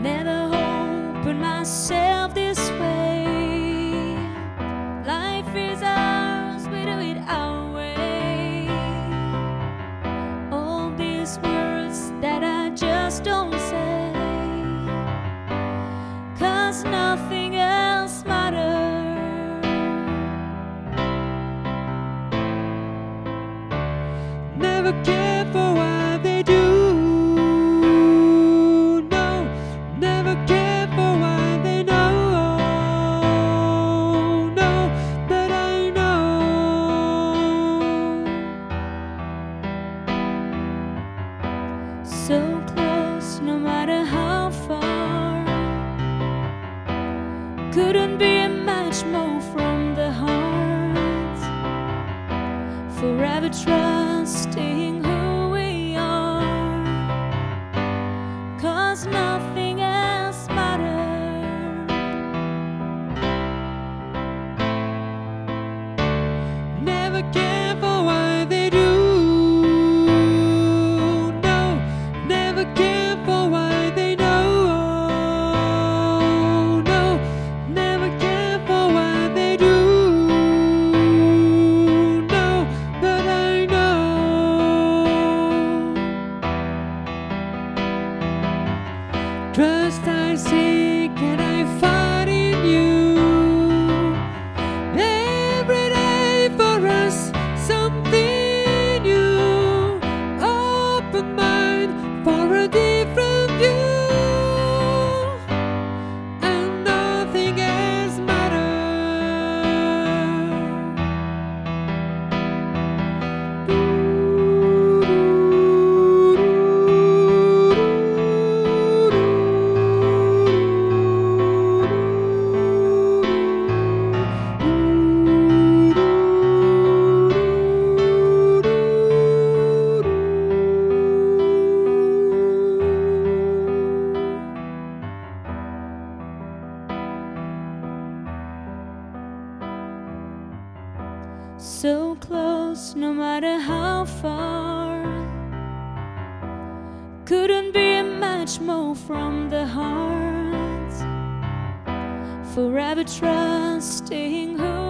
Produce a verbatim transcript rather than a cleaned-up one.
Never opened myself this way. Life is ours, we do it our way. All these words that I just don't say, 'cause nothing else matters. Never care for what they do. No, never care for what they know. No, but I know. So close, no matter how far. Couldn't be much more from the heart. Forever trusting who we are, 'cause nothing else matters. Never care for what they do. No, never care for what they know. No, never care for what they do. No, but I know. Trust I seek and I find in you. Every day for us something new. Open mind for a different view, and nothing else So close, no matter how far. Couldn't be much more from the heart. Forever trusting who